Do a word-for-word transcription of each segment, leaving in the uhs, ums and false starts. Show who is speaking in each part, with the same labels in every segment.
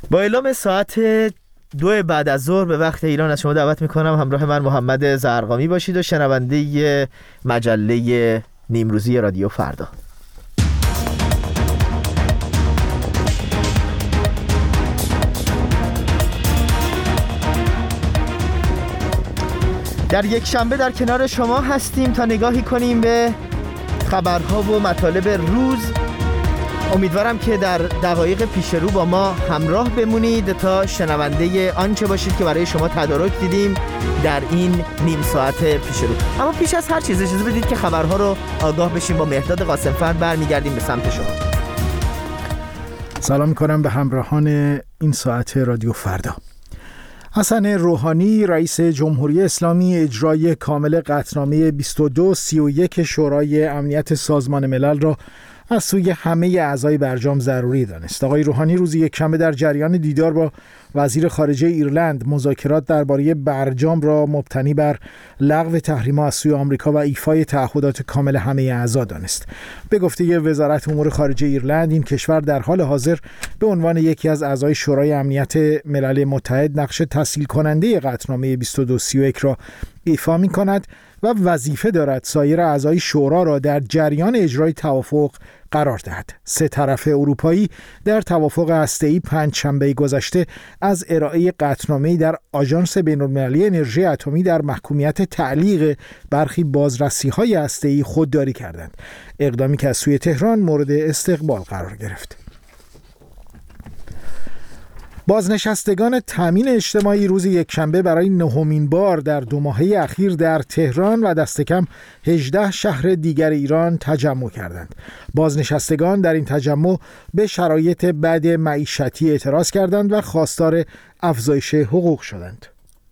Speaker 1: با اعلام ساعت دو بعد از ظهر به وقت ایران از شما دعوت میکنم همراه من محمد زرقامی باشید و شنونده مجله نیمروزی رادیو فردا. در یک شنبه در کنار شما هستیم تا نگاهی کنیم به خبرها و مطالب روز. امیدوارم که در دقایق پیش رو با ما همراه بمونید تا شنونده آنچه باشید که برای شما تدارک دیدیم در این نیم ساعت پیش رو. اما پیش از هر چیز اجازه بدید که خبرها رو آگاه بشیم. با مهرداد قاسمفر برمیگردیم به سمت شما.
Speaker 2: سلام میکنم به همراهان این ساعت رادیو فردا. حسن روحانی رئیس جمهوری اسلامی اجرای کامل قطعنامه بیست و دو سی و یک شورای امنیت سازمان ملل را از سوی همه اعضای برجام ضروری دانست. آقای روحانی روز یکشنبه در جریان دیدار با وزیر خارجه ایرلند مذاکرات درباره برجام را مبتنی بر لغو تحریم‌ها از سوی آمریکا و ایفای تعهدات کامل همه اعضا دانست. به گفته وزارت امور خارجه ایرلند، این کشور در حال حاضر به عنوان یکی از اعضای شورای امنیت ملل متحد نقش تسهیل کننده قطعنامه بیست و دو سی و یک را ایفا می‌کند و وظیفه دارد سایر اعضای شورا را در جریان اجرای توافق قرار دهد. سه طرف اروپایی در توافق هسته‌ای پنجشنبه گذشته از ارائه قطعنامه‌ای در آژانس بین‌المللی انرژی اتمی در محکومیت تعلیق برخی بازرسی‌های هسته‌ای خودداری کردند. اقدامی که از سوی تهران مورد استقبال قرار گرفت. بازنشستگان تامین اجتماعی روز یکشنبه برای نهمین بار در دو ماهه اخیر در تهران و دست کم هجده شهر دیگر ایران تجمع کردند. بازنشستگان در این تجمع به شرایط بد معیشتی اعتراض کردند و خواستار افزایش حقوق شدند.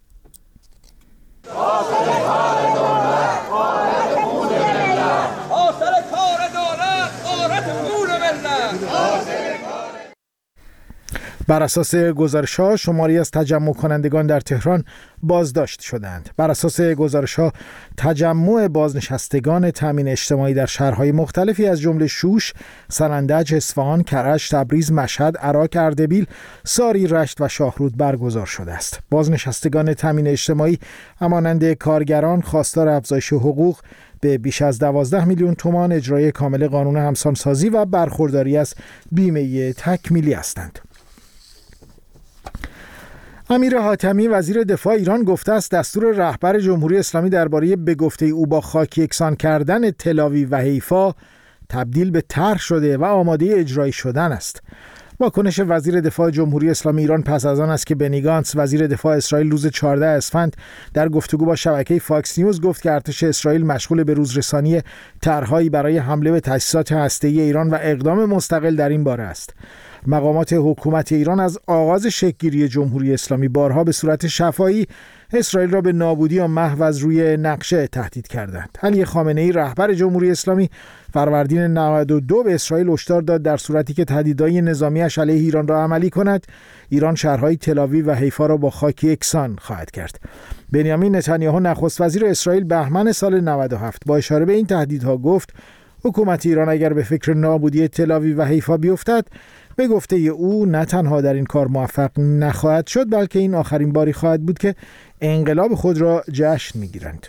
Speaker 2: بر اساس گزارش‌ها شماری از تجمع کنندگان در تهران بازداشت شدند. بر اساس گزارش‌ها تجمع بازنشستگان تامین اجتماعی در شهرهای مختلفی از جمله شوش، سنندج، اصفهان، کرج، تبریز، مشهد، عراق، اردبیل، ساری، رشت و شاهرود برگزار شده است. بازنشستگان تامین اجتماعی همانند کارگران خواستار افزایش حقوق به بیش از دوازده میلیون تومان، اجرای کامل قانون همسانسازی و برخورداری از بیمه تکمیلی هستند. امیر حاتمی وزیر دفاع ایران گفته است دستور رهبر جمهوری اسلامی درباره به گفته او با خاک یکسان کردن تل‌آویو و حیفا تبدیل به طرح شده و آماده اجرایی شدن است. واکنش وزیر دفاع جمهوری اسلامی ایران پس از آن است که بنی گانتز وزیر دفاع اسرائیل روز چهاردهم اسفند در گفتگو با شبکه فاکس نیوز گفت که ارتش اسرائیل مشغول به روزرسانی طرح‌هایی برای حمله به تأسیسات هسته‌ای ایران و اقدام مستقل در این باره است. مقامات حکومت ایران از آغاز شکل‌گیری جمهوری اسلامی بارها به صورت شفاهی اسرائیل را به نابودی یا محو از روی نقشه تهدید کردند. علی خامنه‌ای رهبر جمهوری اسلامی فروردین نود و دو به اسرائیل هشدار داد در صورتی که تهدیدهای نظامی‌اش علیه ایران را عملی کند، ایران شهرهای تل‌آویو و حیفا را با خاک یکسان خواهد کرد. بنیامین نتانیاهو نخست وزیر اسرائیل بهمن سال نود و هفت با اشاره به این تهدیدها گفت حکومت ایران اگر به فکر نابودی تل‌آویو و حیفا بیفتد، به گفته او نه تنها در این کار موفق نخواهد شد، بلکه این آخرین باری خواهد بود که انقلاب خود را جشن می‌گیرند.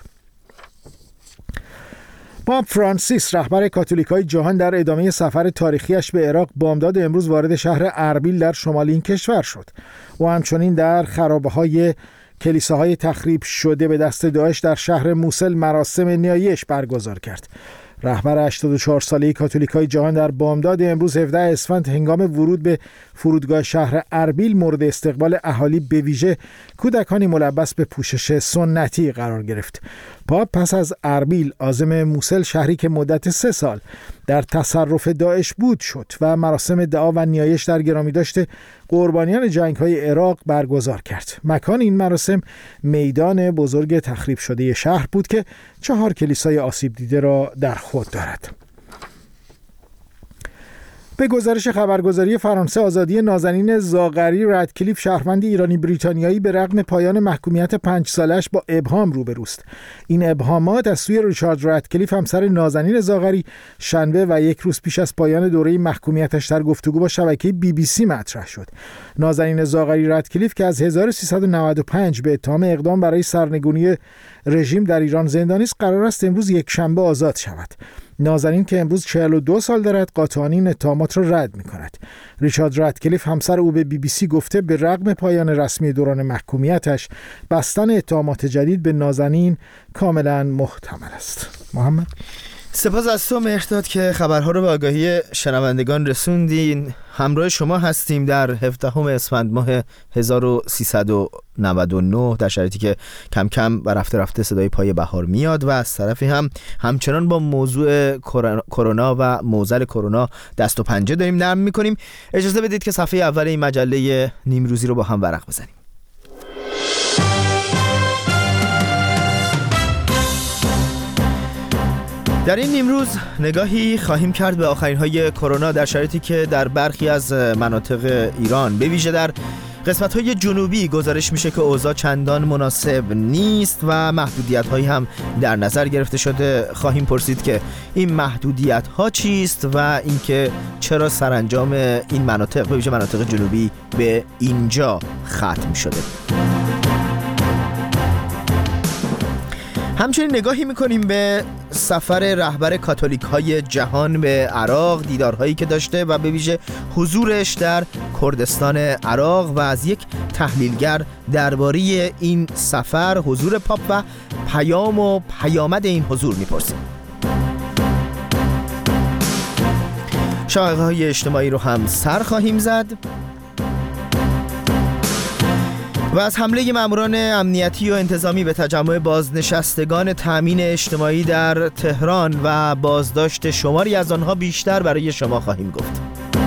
Speaker 2: پاپ فرانسیس رهبر کاتولیکای جهان در ادامه سفر تاریخیش به عراق بامداد امروز وارد شهر اربیل در شمال این کشور شد و همچنین در خرابه‌های کلیساهای تخریب شده به دست داعش در شهر موصل مراسم نیایش برگزار کرد. رهبر هشتاد و چهار ساله کاتولیکای جهان در بامداد امروز هفدهم اسفند هنگام ورود به فرودگاه شهر اربیل مورد استقبال اهالی به ویژه کودکانی ملبس به پوشش سنتی قرار گرفت. پاپ پس از اربیل عازم موصل، شهری که مدت سه سال در تصرف داعش بود، شد و مراسم دعا و نیایش در گرامی داشته قربانیان جنگ‌های عراق برگزار کرد. مکان این مراسم میدان بزرگ تخریب شده شهر بود که چهار کلیسای آسیب دیده را در خود دارد. به گزارش خبرگزاری فرانسه، آزادی نازنین زاغری رادکلیف، شهروند ایرانی بریتانیایی، به رغم پایان محکومیت پنج سالش با ابهام روبروست. این ابهامات از سوی ریچارد رادکلیف، همسر نازنین زاغری، شنبه و یک روز پیش از پایان دوره محکومیتش در گفتگو با شبکه بی بی سی مطرح شد. نازنین زاغری رادکلیف که از هزار و سیصد و نود و پنج به اتهام اقدام برای سرنگونی رژیم در ایران زندانی است، قرار است امروز یک شنبه آزاد شود. نازنین که امروز چهل و دو سال دارد، قاطعانه این اتهامات را رد می‌کند. ریچارد رادکلیف، همسر او، به بی بی سی گفته به رغم پایان رسمی دوران محکومیتش، بستن اتهامات جدید به نازنین کاملا محتمل است. محمد،
Speaker 1: سپاس از تو مهرداد که خبرها رو به آگاهی شنوندگان رسوندین. همراه شما هستیم در هفدهم اسفند ماه هزار و سیصد و نود و نه، در شرایطی که کم کم و رفته رفته صدای پای بهار میاد و از طرفی هم همچنان با موضوع کرونا و معضل کرونا دست و پنجه داریم نرم میکنیم. اجازه بدید که صفحه اول این مجله نیمروزی رو با هم ورق بزنیم. در این نیمروز نگاهی خواهیم کرد به آخرین های کرونا، در شرایطی که در برخی از مناطق ایران، به ویژه در قسمت های جنوبی، گزارش میشه که اوضاع چندان مناسب نیست و محدودیت هایی هم در نظر گرفته شده. خواهیم پرسید که این محدودیت ها چیست و اینکه چرا سرانجام این مناطق، به ویژه مناطق جنوبی، به اینجا ختم شده. همچنین نگاهی میکنیم به سفر رهبر کاتولیک های جهان به عراق، دیدارهایی که داشته و به ویژه حضورش در کردستان عراق، و از یک تحلیلگر درباره این سفر، حضور پاپ و پیام و پیامد این حضور میپرسیم. شبکه‌های اجتماعی رو هم سر خواهیم زد و از حمله ماموران امنیتی و انتظامی به تجمع بازنشستگان تامین اجتماعی در تهران و بازداشت شماری از آنها بیشتر برای شما خواهیم گفت.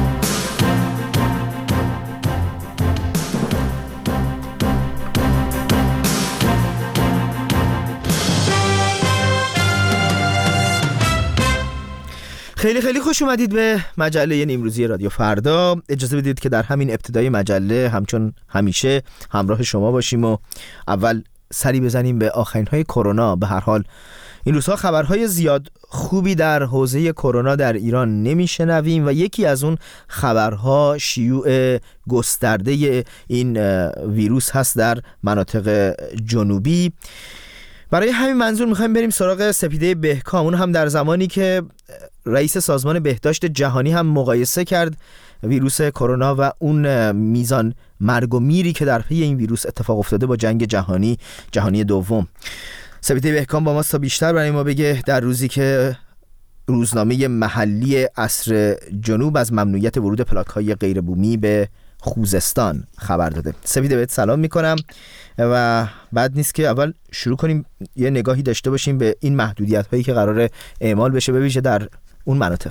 Speaker 1: خیلی خیلی خوش اومدید به مجله نیمروزی رادیو فردا. اجازه بدید که در همین ابتدای مجله همچون همیشه همراه شما باشیم و اول سری بزنیم به آخرین های کرونا. به هر حال این روزها خبرهای زیاد خوبی در حوزه کرونا در ایران نمیشنویم و یکی از اون خبرها شیوع گسترده این ویروس هست در مناطق جنوبی. برای همین منظور میخوایم بریم سراغ سپیده بهکام، اون هم در زمانی که رئیس سازمان بهداشت جهانی هم مقایسه کرد ویروس کرونا و اون میزان مرگ و میری که در پی این ویروس اتفاق افتاده با جنگ جهانی جهانی دوم. سپیده بهکام با ما تا بیشتر برای ما بگه در روزی که روزنامه محلی عصر جنوب از ممنوعیت ورود پلاک‌های غیر بومی به خوزستان خبر داده. سپیده بهت سلام میکنم و بعد نیست که اول شروع کنیم یه نگاهی داشته باشیم به این محدودیت هایی که قراره اعمال بشه به ویژه در اون مناطق.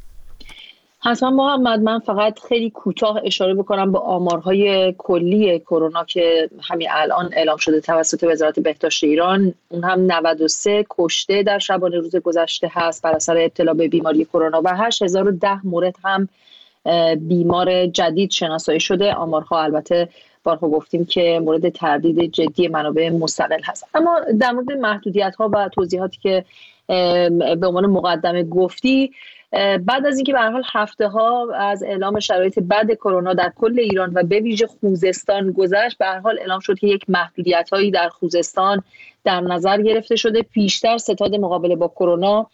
Speaker 3: حتما محمد، من فقط خیلی کوتاه اشاره بکنم به آمارهای کلی کرونا که همین الان اعلام شده توسط وزارت بهداشت ایران. اون هم نود و سه کشته در شبانه روز گذشته هست بر اثر ابتلا به بیماری کرونا و هشت هزار و ده مورد هم بیمار جدید شناسایی شده. آمارها البته بارها گفتیم که مورد تردید جدی منابع مستقل هست. اما در مورد محدودیت ها و توضیحاتی که به عنوان مقدمه گفتی، بعد از اینکه به هر حال هفته ها از اعلام شرایط بد کرونا در کل ایران و به ویژه خوزستان گذشت، به هر حال اعلام شد که یک محدودیت هایی در خوزستان در نظر گرفته شده. پیشتر ستاد مقابله با کرونا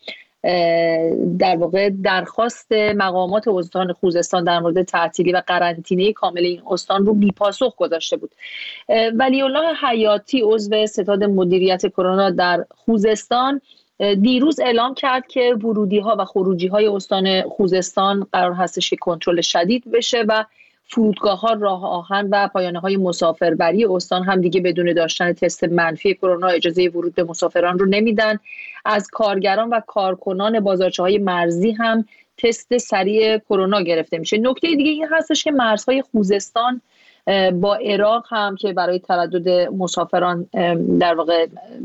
Speaker 3: در واقع درخواست مقامات استان خوزستان در مورد تعطیلی و قرنطینه کامل این استان رو بی‌پاسخ گذاشته بود. ولی الله حیاتی عضو ستاد مدیریت کرونا در خوزستان دیروز اعلام کرد که ورودی ها و خروجی های استان خوزستان قرار هستش که کنترل شدید بشه و فرودگاه ها، راه آهن و پایانه های مسافربری استان هم دیگه بدون داشتن تست منفی کرونا اجازه ورود به مسافران رو نمیدن. از کارگران و کارکنان بازارچه های مرزی هم تست سریع کرونا گرفته میشه. نکته دیگه این هستش که مرزهای خوزستان با عراق هم که برای تردد مسافران در واقع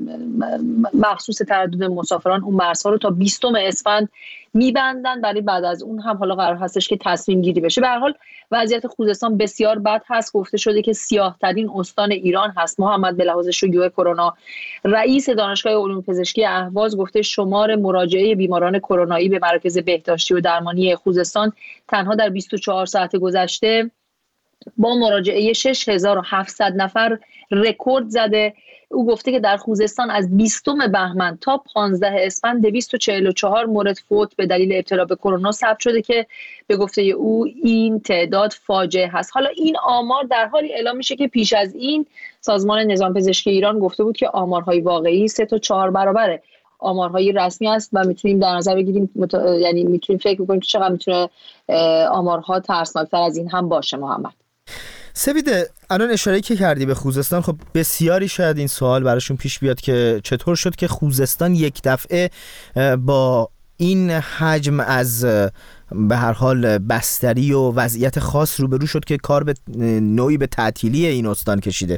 Speaker 3: مخصوص تردد مسافران اون مرزها رو تا بیستم اسفند میبندن، برای بعد از اون هم حالا قرار هستش که تصمیم گیری بشه. به هر حال وضعیت خوزستان بسیار بد هست. گفته شده که سیاه ترین استان ایران هست. محمد به لحاظ شیوع کرونا، رئیس دانشگاه علوم پزشکی اهواز گفته شمار مراجعه بیماران کرونایی به مراکز بهداشتی و درمانی خوزستان تنها در بیست و چهار ساعت گذشته با مراجعه شش هزار و هفتصد نفر رکورد زده. او گفته که در خوزستان از بیستم بهمن تا پانزدهم اسفند دویست و چهل و چهار مورد فوت به دلیل ابتلا به کرونا ثبت شده که به گفته او این تعداد فاجعه هست. حالا این آمار در حالی اعلام میشه که پیش از این سازمان نظام پزشکی ایران گفته بود که آمارهای واقعی سه تا چهار برابره آمارهای رسمی است و میتونیم در نظر بگیریم مت... یعنی میتونیم فکر بکنیم که چقدر میتونه آمارها ترسناکتر از این هم باشه. محمد
Speaker 1: سپیده، الان اشاره که کردی به خوزستان، خب بسیاری شاید این سوال براشون پیش بیاد که چطور شد که خوزستان یک دفعه با این حجم از به هر حال بستری و وضعیت خاص روبرو شد که کار به نوعی به تعطیلی این استان کشیده.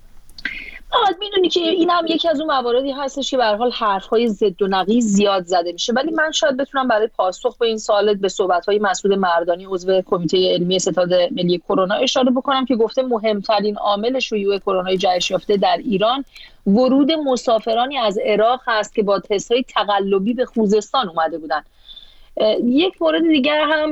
Speaker 3: آره میدونی که این هم یکی از اون مواردی هستش که به هر حال حرف‌های ضد و نقیض زیاد زده میشه، ولی من شاید بتونم برای پاسخ به این سوالات به صحبت‌های مسعود مردانی عضو کمیته علمی ستاد ملی کرونا اشاره بکنم که گفته مهمترین عامل شیوع کرونا جهش یافته در ایران ورود مسافرانی از عراق هست که با تست‌های تقلبی به خوزستان اومده بودن. یک مورد دیگر هم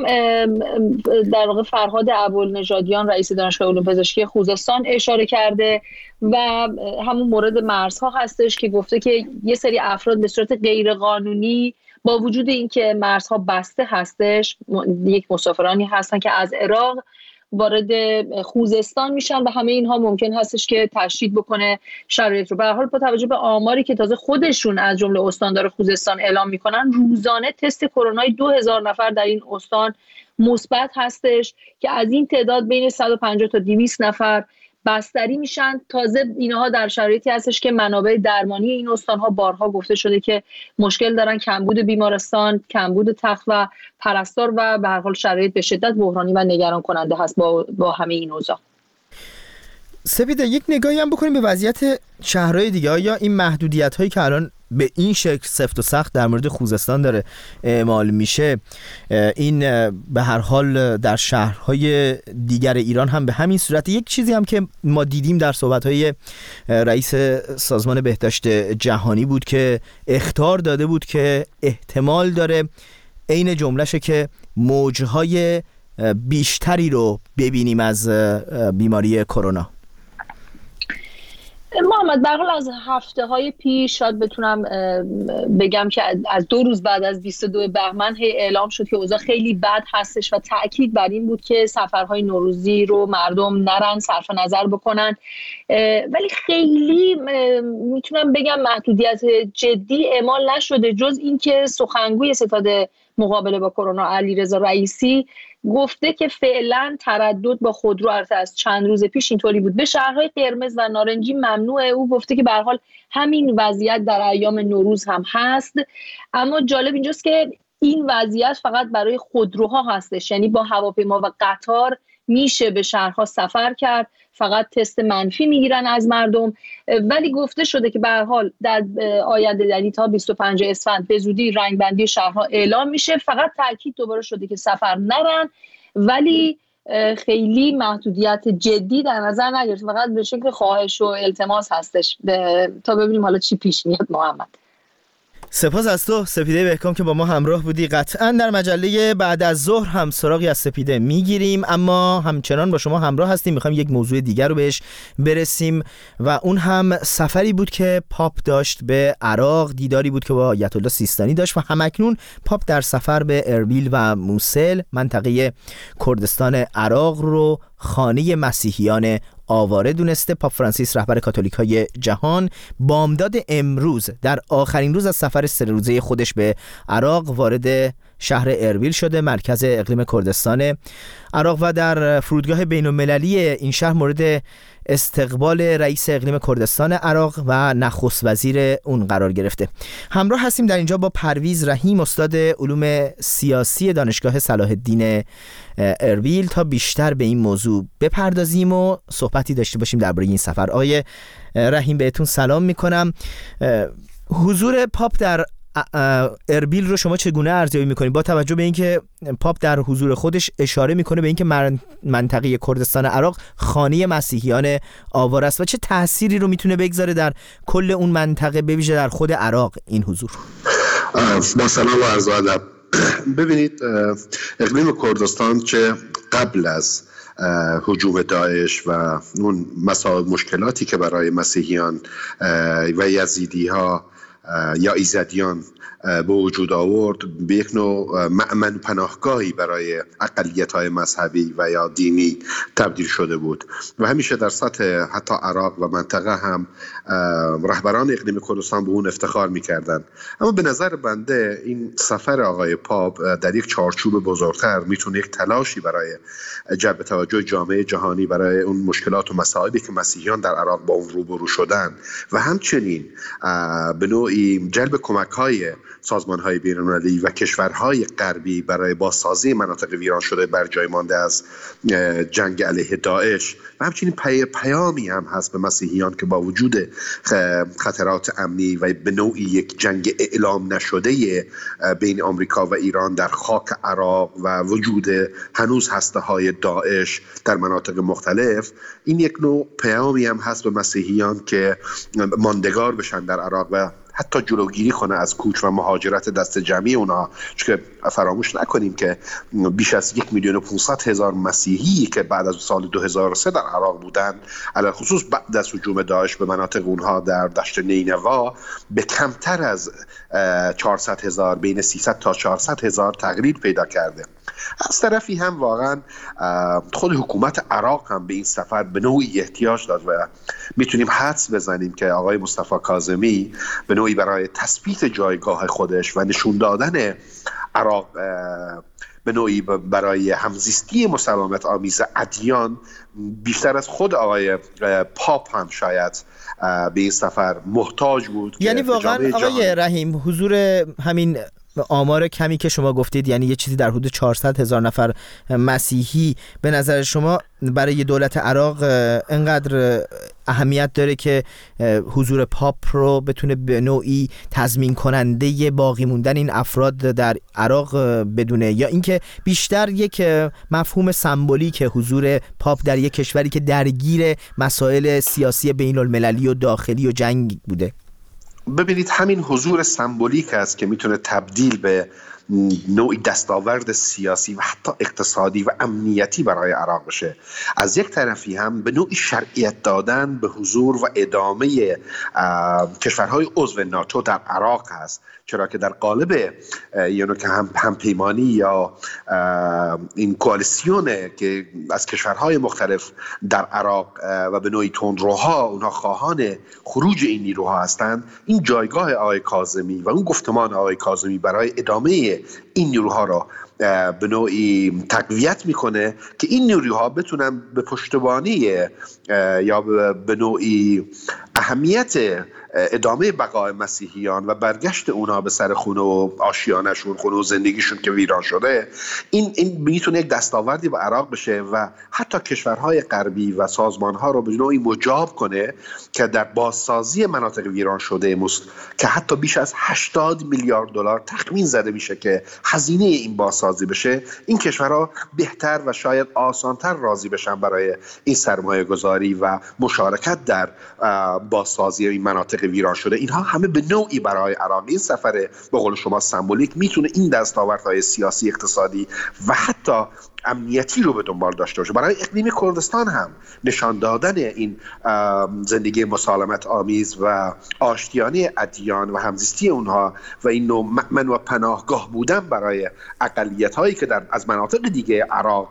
Speaker 3: در واقع فرهاد ابوالنژادیان رئیس دانشگاه علوم پزشکی خوزستان اشاره کرده و همون مورد مرزها هستش که گفته که یه سری افراد به صورت غیر قانونی با وجود اینکه مرزها بسته هستش، یک مسافرانی هستن که از عراق وارد خوزستان میشن و همه اینها ممکن هستش که تشدید بکنه شرایط رو. به هر حال با توجه به آماری که تازه خودشون از جمله استاندار خوزستان اعلام میکنن، روزانه تست کرونای دو هزار نفر در این استان مثبت هستش که از این تعداد بین صد و پنجاه تا دویست نفر بستری میشن. تازه اینها در شرایطی هستش که منابع درمانی این استانها بارها گفته شده که مشکل دارن، کمبود بیمارستان، کمبود تخت و پرستار و به هر حال شرایط به شدت بحرانی و نگران کننده هست با با همه این اوضاع.
Speaker 1: سپیده، یک نگاهی هم بکنیم به وضعیت شهرهای دیگه. آیا این محدودیت هایی که الان به این شکل سفت و سخت در مورد خوزستان داره اعمال میشه، این به هر حال در شهرهای دیگر ایران هم به همین صورت؟ یک چیزی هم که ما دیدیم در صحبت‌های رئیس سازمان بهداشت جهانی بود که اخطار داده بود که احتمال داره عین جمله‌شه که موجهای بیشتری رو ببینیم از بیماری کرونا.
Speaker 3: محمد به هر حال از هفته های پیش شاید بتونم بگم که از دو روز بعد از بیست و دوم بهمن هی اعلام شد که اوضاع خیلی بد هستش و تأکید بر این بود که سفرهای نوروزی رو مردم نرن، صرف نظر بکنن، ولی خیلی میتونم بگم محدودیت جدی اعمال نشده، جز این که سخنگوی ستاد مقابله با کرونا علیرضا رئیسی گفته که فعلا تردد با خودرو از چند روز پیش اینطوری بود. به شهرهای قرمز و نارنجی ممنوعه. او گفته که به هر حال همین وضعیت در ایام نوروز هم هست، اما جالب اینجاست که این وضعیت فقط برای خودروها هستش، یعنی با هواپیما و قطار میشه به شهرها سفر کرد، فقط تست منفی میگیرن از مردم. ولی گفته شده که به هر حال در آینده، یعنی تا بیست و پنجم اسفند به زودی رنگ بندی شهرها اعلام میشه. فقط تاکید دوباره شده که سفر نرن، ولی خیلی محدودیت جدی در نظر نگرفت، فقط به شکل خواهش و التماس هستش تا ببینیم حالا چی پیش میاد. محمد
Speaker 1: سپاس از تو سپیده بهکام که با ما همراه بودی. قطعا در مجله بعد از ظهر هم سراغی از سپیده میگیریم، اما همچنان با شما همراه هستیم. میخوایم یک موضوع دیگر رو بهش برسیم و اون هم سفری بود که پاپ داشت به عراق، دیداری بود که با آیت الله سیستانی داشت و همکنون پاپ در سفر به اربیل و موسل، منطقه کردستان عراق رو خانه مسیحیان آواره دونسته. پاپ فرانسیس رهبر کاتولیک های جهان بامداد امروز در آخرین روز از سفر سه روزه خودش به عراق وارد شهر اربیل شده، مرکز اقلیم کردستان عراق، و در فرودگاه بین‌المللی این شهر مورد استقبال رئیس اقلیم کردستان عراق و نخست وزیر اون قرار گرفته. همراه هستیم در اینجا با پرویز رحیم، استاد علوم سیاسی دانشگاه صلاح الدین اربیل، تا بیشتر به این موضوع بپردازیم و صحبتی داشته باشیم درباره این سفر. آقای رحیم بهتون سلام میکنم. حضور پاپ در اربیل رو شما چگونه ارزیابی میکنید، با توجه به اینکه پاپ در حضور خودش اشاره میکنه به اینکه منطقه کردستان عراق خانه مسیحیان آوار است و چه تأثیری رو میتونه بگذاره در کل اون منطقه، به ویژه در خود عراق این حضور؟
Speaker 4: با سلام و عرض ادب. ببینید، اقلیم کردستان چه قبل از هجوم داعش و اون مسائل مشکلاتی که برای مسیحیان و یزیدی ها یا ایزدیان به وجود آورد، به یک نوع مأمن و پناهگاهی برای اقلیت‌های مذهبی و یا دینی تبدیل شده بود و همیشه در سطح حتی عراق و منطقه هم رهبران اقلیم کردستان به اون افتخار می‌کردند. اما به نظر بنده این سفر آقای پاپ در یک چارچوب بزرگتر میتونه یک تلاشی برای جلب توجه جامعه جهانی برای اون مشکلات و مصائبی که مسیحیان در عراق با اون روبرو شدن و همچنین به نوعی جلب کمک‌های سازمان‌های بین‌المللی و کشورهای غربی برای بازسازی مناطق ویران شده بر جای مانده از جنگ علیه داعش و همچنین پی پیامی هم هست به مسیحیان که با وجود خطرات امنی و به نوعی یک جنگ اعلام نشده بین آمریکا و ایران در خاک عراق و وجود هنوز هسته‌های داعش در مناطق مختلف، این یک نوع پیامی هم هست به مسیحیان که ماندگار بشن در عراق و حتی جلوگیری کنه از کوچ و مهاجرت دست جمعی اونا، چون فراموش نکنیم که بیش از یک میلیون و پانصد هزار مسیحی که بعد از سال دو هزار و سه در عراق بودن، علی خصوص بعد از هجوم داعش به مناطق اونها در دشت نینوا، به کمتر از چهارصد هزار، بین سیصد تا چهارصد هزار تقلیل پیدا کرده. از طرفی هم واقعا خود حکومت عراق هم به این سفر به نوعی احتیاج داشت و میتونیم حدس بزنیم که آقای مصطفی کاظمی به نوعی برای تثبیت جایگاه خودش و نشون دادن عراق به نوعی برای همزیستی مسالمت آمیز ادیان بیشتر از خود آقای پاپ هم شاید به این سفر محتاج بود.
Speaker 1: یعنی واقعا آقای رحیم، حضور همین آمار کمی که شما گفتید، یعنی یه چیزی در حدود چهارصد هزار نفر مسیحی، به نظر شما برای دولت عراق انقدر اهمیت داره که حضور پاپ رو بتونه به نوعی تضمین کننده باقی موندن این افراد در عراق بدونه، یا اینکه بیشتر یک مفهوم سمبولیک حضور پاپ در یک کشوری که درگیر مسائل سیاسی بین المللی و داخلی و جنگ بوده؟
Speaker 4: ببینید، همین حضور سمبولیک است که میتونه تبدیل به نوعی دستاورد سیاسی و حتی اقتصادی و امنیتی برای عراق بشه. از یک طرفی هم به نوعی شرعیت دادن به حضور و ادامه کشورهای عضو ناتو در عراق هست، چرا که در قالب یعنی که هم همپیمانی یا این کوالسیونه که از کشورهای مختلف در عراق و به نوعی تندروها اونها خواهان خروج این نیروها هستند، این جایگاه آقای کاظمی و اون گفتمان آقای کاظمی برای ادامه این نیروها را به نوعی تقویت میکنه که این نیروها بتونن به پشتیبانی یا به نوعی اهمیت ادامه بقای مسیحیان و برگشت اونا به سر خونه و آشیانشون، خونه و زندگیشون که ویران شده، این این میتونه یک دستاوردی به عراق بشه و حتی کشورهای غربی و سازمانها رو به نوعی مجاب کنه که در بازسازی مناطق ویران شده مست... که حتی بیش از هشتاد میلیارد دلار تخمین زده میشه که هزینه این بازسازی بشه، این کشورها بهتر و شاید آسانتر راضی بشن برای این سرمایه گذاری و مشارکت در بازسازی این مناطق ویران شده. اینها همه به نوعی برای عراق این سفر به قول شما سمبولیک میتونه این دستاوردهای سیاسی، اقتصادی و حتی امنیتی رو به دنبال داشته باشه. برای اقلیم کردستان هم نشان دادن این زندگی مسالمت آمیز و آشتیانه ادیان و همزیستی اونها و این نوع مأمن و پناهگاه بودن برای اقلیت‌هایی که در از مناطق دیگه عراق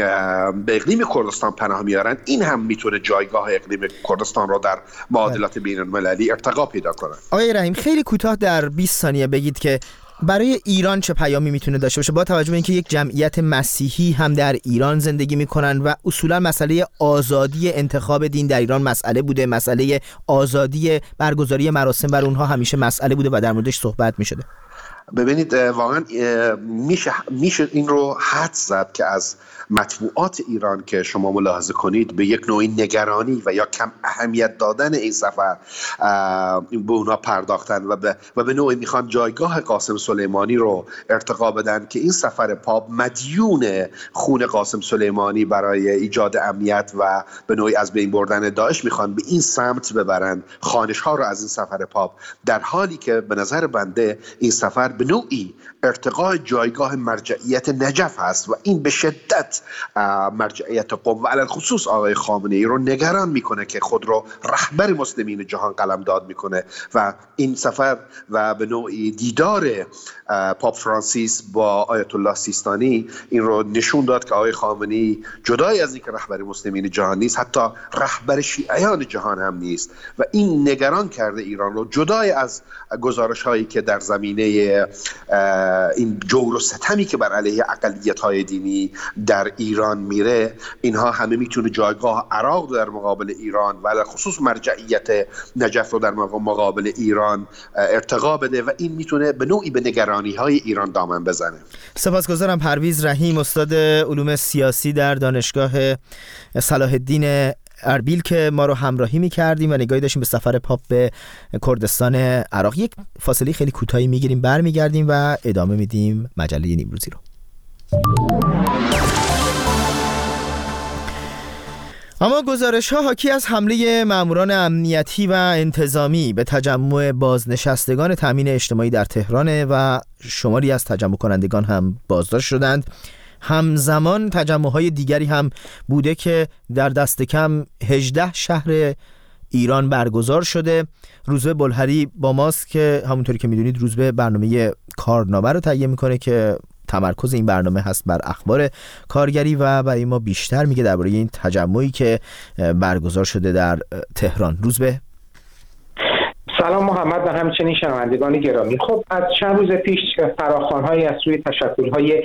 Speaker 4: به اقلیم کردستان پناه میارن، این هم میتونه جایگاه اقلیم کردستان رو در معادلات بین المللی ارتقا پیدا کنه.
Speaker 1: آقای رحیم، خیلی کوتاه در بیست ثانیه بگید که برای ایران چه پیامی میتونه داشته باشه با توجه به اینکه یک جمعیت مسیحی هم در ایران زندگی میکنن و اصولا مسئله آزادی انتخاب دین در ایران مسئله بوده، مسئله آزادی برگزاری مراسم بر اونها همیشه مسئله بوده و در موردش صحبت میشده؟
Speaker 4: ببینید واقعا میشه میشه این رو حدس زد که از مطبوعات ایران که شما ملاحظه کنید به یک نوعی نگرانی و یا کم اهمیت دادن این سفر به اونا پرداختن و به, و به نوعی میخوان جایگاه قاسم سلیمانی رو ارتقا بدن که این سفر پاپ مدیون خون قاسم سلیمانی برای ایجاد امنیت و به نوعی از بین بردن داعش میخوان به این سمت ببرن خانش ها رو از این سفر پاپ، در حالی که به نظر بنده این سفر به نوعی ارتقاء جایگاه مرجعیت نجف هست و این به شدت مرجعیت قم و علی خصوص آقای خامنه ای رو نگران میکنه که خود رو رهبر مسلمین جهان قلمداد میکنه و این سفر و به نوعی دیدار پاپ فرانسیس با آیت الله سیستانی این رو نشون داد که آقای خامنه ای جدای از اینکه رهبر مسلمین جهان نیست حتی رهبر شیعیان جهان هم نیست و این نگران کرده ایران رو، جدای از گزارش هایی که در زمینه این جور و ستمی که بر علیه اقلیت های دینی در ایران میره. اینها همه میتونه جایگاه عراق در مقابل ایران و در خصوص مرجعیت نجف رو در مقابل ایران ارتقا بده و این میتونه به نوعی به نگرانی های ایران دامن بزنه.
Speaker 1: سپاسگزارم. پرویز رحیم، استاد علوم سیاسی در دانشگاه صلاح الدین اربیل که ما رو همراهی می‌کردیم و نگاهی داشتیم به سفر پاپ به کردستان عراق. یک فاصله خیلی کوتاهی می‌گیریم، برمیگردیم و ادامه میدیم مجله نیمروزی رو. اما گزارش‌ها حاکی از حمله ماموران امنیتی و انتظامی به تجمع بازنشستگان تامین اجتماعی در تهران و شماری از تجمع کنندگان هم بازداشت شدند. همزمان تجمع‌های دیگری هم بوده که در دست کم هجده شهر ایران برگزار شده. روزبه بلهری با ماست که همونطوری که میدونید روزبه برنامه کارنامه رو تهیه میکنه که تمرکز این برنامه هست بر اخبار کارگری و برای ما بیشتر میگه درباره این تجمعی که برگزار شده در تهران. روزبه
Speaker 5: سلام محمد و همچنین شنوندگان گرامی. خب از چند روز پیش فراخوان‌هایی از سوی تشکل‌های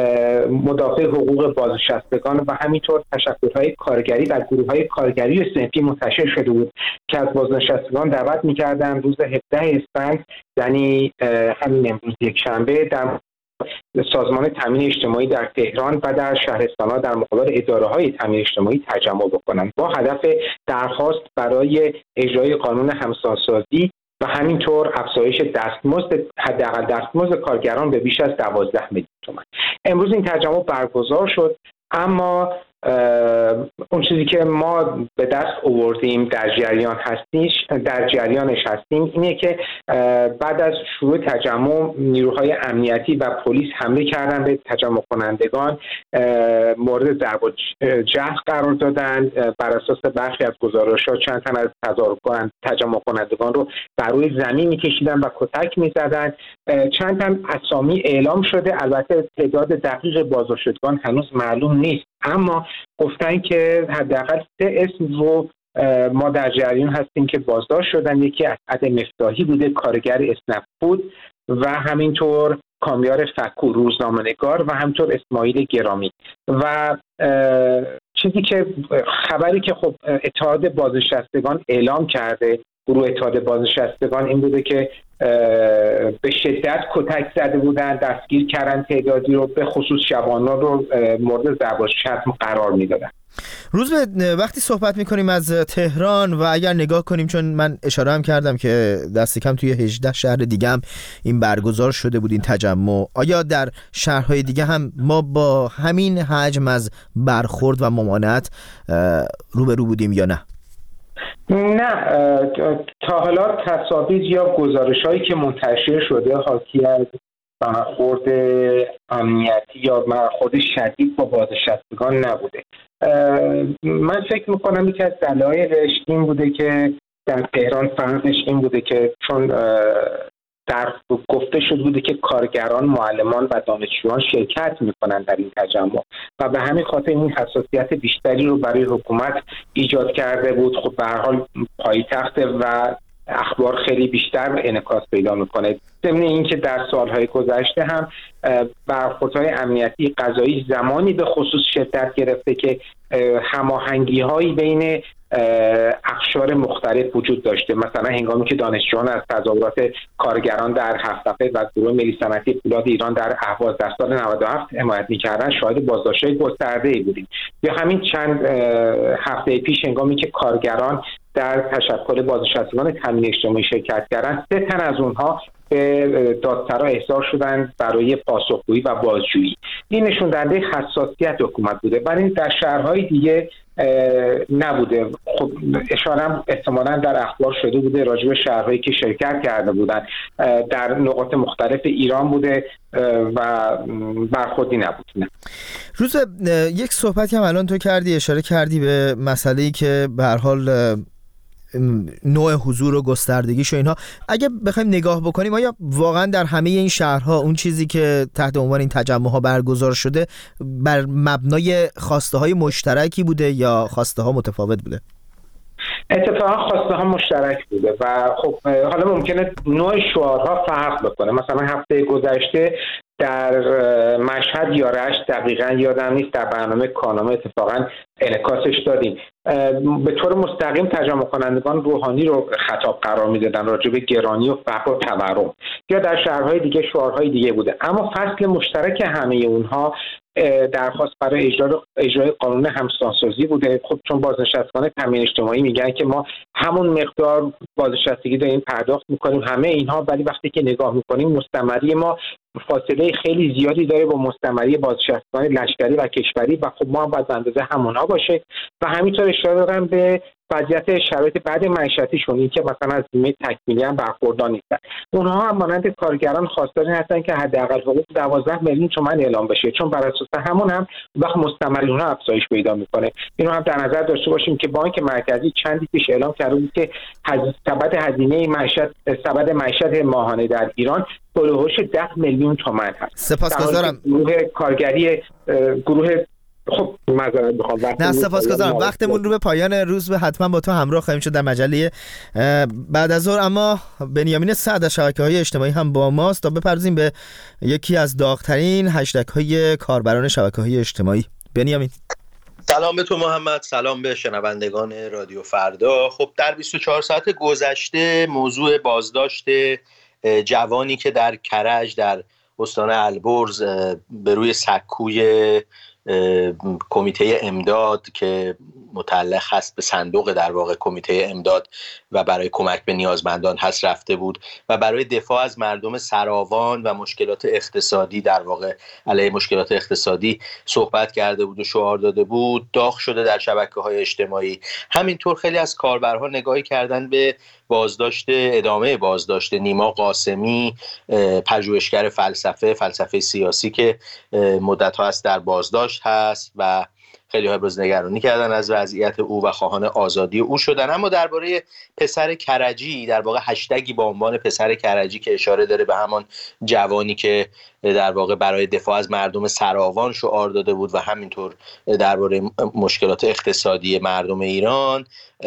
Speaker 5: مدافع حقوق بازنشستگان و همینطور تشکل‌های کارگری و گروه‌های کارگری صنفی منتشر شده بود که از بازنشستگان دعوت می‌کردند روز هفدهم اسفند، یعنی همین امروز یک شنبه، در سازمان تامین اجتماعی در تهران و در شهرستان‌ها در مقابل اداره‌های تامین اجتماعی تجمع بکنند با هدف درخواست برای اجرای قانون همسانسازی و همینطور افزایش دستمزد حداقل دستمزد کارگران به بیش از دوازده میلیون تومان. امروز این تجمع برگزار شد، اما اون چیزی که ما به دست آوردیم در جریان هستیش در جریانش هستیم اینه که بعد از شروع تجمع نیروهای امنیتی و پلیس حمله کردن به تجمع کنندگان، مورد ضرب و جرح قرار دادن. بر اساس برخی از گزارش‌ها چند تن از تظاهرکنان تجمع کنندگان رو بر روی زمین می‌کشیدن و کتک می‌زدن. چند تن اسامی اعلام شده، البته تعداد دقیق بازداشتگان هنوز معلوم نیست، اما گفتن که حداقل سه اسم رو ما در جریان هستیم که بازداشت شدن. یکی اسعد مفتاحی بوده، کارگر اسنپ فود، و همینطور کامیار فکو، روزنامه‌نگار، و همینطور اسماعیل گرامی. و چیزی که خبری که خب اتحاد بازنشستگان اعلام کرده، گروه اتحاد بازنشستگان، این بوده که به شدت کتک زده بودن، دستگیر کردن تعدادی رو، به خصوص جوانان رو مورد ضرب و شتم قرار میدادن.
Speaker 1: روز به وقتی صحبت میکنیم از تهران و اگر نگاه کنیم، چون من اشاره هم کردم که دست کم توی هجده شهر دیگه هم این برگزار شده بود این تجمع، آیا در شهرهای دیگه هم ما با همین حجم از برخورد و ممانعت روبرو بودیم یا نه؟
Speaker 5: نه، تا حالا تصاویر یا گزارش‌هایی که منتشر شده حاکی از برخورد امنیتی یا برخورد شدید با بازنشستگان نبوده. من فکر میکنم یکی از دلایلش این بوده که در تهران فرقش این بوده که چون در گفته شده بوده که کارگران، معلمان و دانشجویان شرکت میکنن در این تجمع و به همین خاطر این حساسیت بیشتری رو برای حکومت ایجاد کرده بود. خب به هر حال پایتخت و اخبار خیلی بیشتر انعکاس پیدا میکنه. ضمن اینکه در سالهای گذشته هم برخوردهای امنیتی قضایی زمانی به خصوص شدت گرفته که هماهنگی‌هایی بین اقشار مختلف وجود داشته. مثلا هنگامی که دانشجویان از تظاهرات کارگران در هفت‌تپه و گروه ملی صنعتی فولاد ایران در اهواز در سال نود و هفت حمایت می‌کردند، شاهد بازداشت‌های گسترده‌ای بودیم. یا همین چند هفته پیش هنگامی که کارگران در تشکل بازنشستگان تامین اجتماعی شرکت کردند، سه تن از اونها به دادسرا احضار شدند برای پاسخگویی و بازجویی. این نشون دهنده حساسیت حکومت بوده، ولی در شهرهای دیگه نبوده. خب اشاره احتمالاً در اخبار شده بوده راجع به شهرهایی که شرکت کرده بودند، در نقاط مختلف ایران بوده و برخوردی نبود. نه.
Speaker 1: روز یک صحبتی هم الان تو کردی، اشاره کردی به مسئله‌ای که به هر حال نوع حضور و گستردگیش و اینها. اگه بخوایم نگاه بکنیم آیا واقعا در همه این شهرها اون چیزی که تحت عنوان این تجمع‌ها برگزار شده بر مبنای خواسته های مشترکی بوده یا خواسته ها متفاوت بوده؟
Speaker 5: اتفاقا خواسته ها مشترک بوده و خب حالا ممکنه نوع شعارها فرق بکنه. مثلا هفته گذشته در مشهد یا رشت، دقیقاً یادم نیست، در برنامه کارنامه اتفاقاً انعکاسش دادیم، به طور مستقیم تجمع کنندگان روحانی رو خطاب قرار میدادن راجع به گرانی و فقر و تورم. یا در شهرهای دیگه شعارهای دیگه بوده، اما فصل مشترک همه اونها درخواست برای اجرای اجرای قانون همسانسازی بوده. خب چون بازنشستگان تامین اجتماعی میگن که ما همون مقدار بازنشستگی داریم پرداخت میکنیم همه اینها، ولی وقتی که نگاه میکنیم مستمری ما فاصله خیلی زیادی داره با مستمری بازنشستگان لشکری و کشوری و خب ما هم باید اندازه همونها باشه. و همینطور اشاره دارم به وضعیت شرایط بعد معیشتیشون، این که مثلا از بیمه تکمیلی هم برخوردار نیستن. اونها هم مانند کارگران خواستار هستن که حداقل حقوق دوازده میلیون تومان اعلام بشه، چون بر اساس همون هم وقت مستمری اونها افزایش پیدا میکنه. اینو هم در نظر داشته باشیم که بانک مرکزی چندی پیش اعلام کرده بود که سبد هزینه معیشت سبد معیشت ماهانه در ایران هولوش ده میلیون تومان هست.
Speaker 1: سپاسگزارم.
Speaker 5: گروه کارگری گروه خب معذرت میخوام
Speaker 1: نه سپاسگزارم، وقتمون رو به پایان روز به حتما با تو همراه خواهیم شد در مجله بعد از ظهر. اما بنیامین سعد از شبکه‌های اجتماعی هم با ماست تا بپردازیم به یکی از داغ‌ترین هشتگ‌های کاربران شبکه‌های اجتماعی. بنیامین
Speaker 6: سلام به تو محمد، سلام به شنوندگان رادیو فردا. خب در بیست و چهار ساعت گذشته موضوع بازداشت جوانی که در کرج در استان البرز به روی سکوی کمیته امداد که متعلق هست به صندوق در واقع کمیته امداد و برای کمک به نیازمندان هست رفته بود و برای دفاع از مردم سراوان و مشکلات اقتصادی در واقع علیه مشکلات اقتصادی صحبت کرده بود و شعار داده بود، داغ شده در شبکه‌های اجتماعی. همینطور خیلی از کاربرها نگاهی کردن به بازداشت ادامه بازداشت نیما قاسمی، پژوهشگر فلسفه فلسفه سیاسی که مدت‌ها است در بازداشت هست و خیلی ها ابراز نگرانی کردن از وضعیت او و خواهان آزادی او شدن. اما درباره پسر کرجی، در واقع هشتگی با عنوان پسر کرجی که اشاره داره به همان جوانی که در واقع برای دفاع از مردم سراوان شعار داده بود و همینطور درباره مشکلات اقتصادی مردم ایران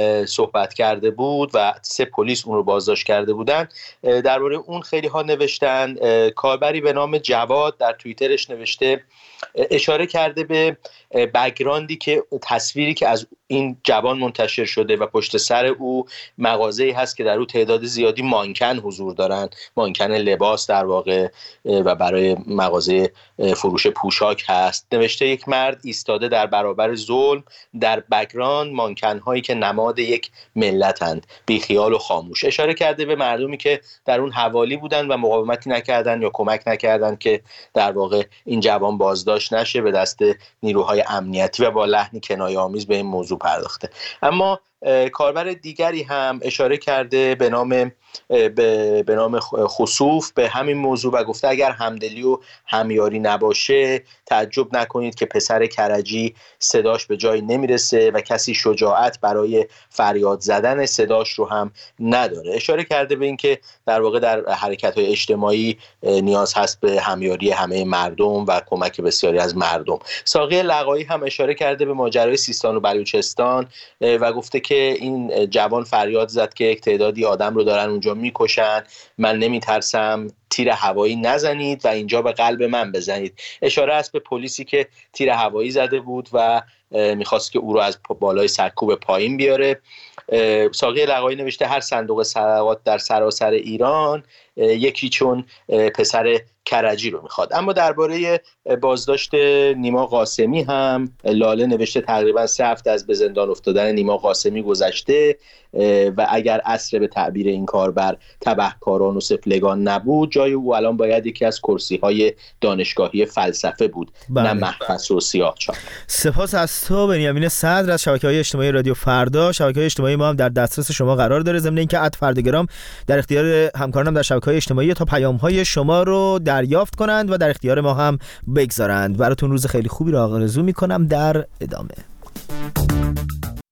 Speaker 6: صحبت کرده بود و سه پلیس اون رو بازداشت کرده بودن. درباره اون خیلی ها نوشتن. کاربری به نام جواد در توییترش نوشته، اشاره کرده به بک‌گراندی که تصویری که از این جوان منتشر شده و پشت سر او مغازه‌ای هست که در او تعداد زیادی مانکن حضور دارن، مانکن لباس در واقع و برای مغازه فروش پوشاک هست. نوشته یک مرد ایستاده در برابر ظلم، در بک‌گراند مانکن هایی که نماد یک ملتند، بیخیال و خاموش. اشاره کرده به مردمی که در اون حوالی بودن و مقاومتی نکردن یا کمک نکردن که در واقع این جوان بازداشت نشه، به دست نیروهای امنیتی و با لحنی کنایه‌آمیز به این موضوع پرداخته. اما کاربر دیگری هم اشاره کرده به نام به, به نام خسوف به همین موضوع و گفته اگر همدلی و همیاری نباشه تعجب نکنید که پسر کرجی صداش به جایی نمیرسه و کسی شجاعت برای فریاد زدن صداش رو هم نداره. اشاره کرده به این که در واقع در حرکت‌های اجتماعی نیاز هست به همیاری همه مردم و کمک بسیاری از مردم. ساقی لقایی هم اشاره کرده به ماجرای سیستان و بلوچستان و گفته که که این جوان فریاد زد که یک تعدادی آدم رو دارن اونجا میکشن، من نمیترسم، تیر هوایی نزنید و اینجا به قلب من بزنید. اشاره است به پلیسی که تیر هوایی زده بود و میخواست که او رو از بالای سرکوب پایین بیاره. ساقی لقایی نوشته هر صندوق صلوات در سراسر ایران یکی چون پسر کرجی رو میخواد. اما درباره بازداشت نیما قاسمی هم لاله نوشته تقریبا سه هفته از به زندان افتادن نیما قاسمی گذشته و اگر اثر به تعبیر این کاربر تبهکاران و سفلگان نبود، جای او الان باید یکی از کرسی‌های دانشگاهی فلسفه بود، بله. نه محبس و سیاه‌چال.
Speaker 1: سپاس از تو بنیامین صدر از شبکه‌های اجتماعی رادیو فردا. شبکه‌های اجتماعی ما هم در دسترس شما قرار داره، ضمن اینکه ات فردگرام در اختیار همکارانم در شبکه‌های اجتماعی تا پیام‌های شما رو دریافت کنند و در اختیار ما هم بگذارند. براتون روز خیلی خوبی رو آرزو می‌کنم. در ادامه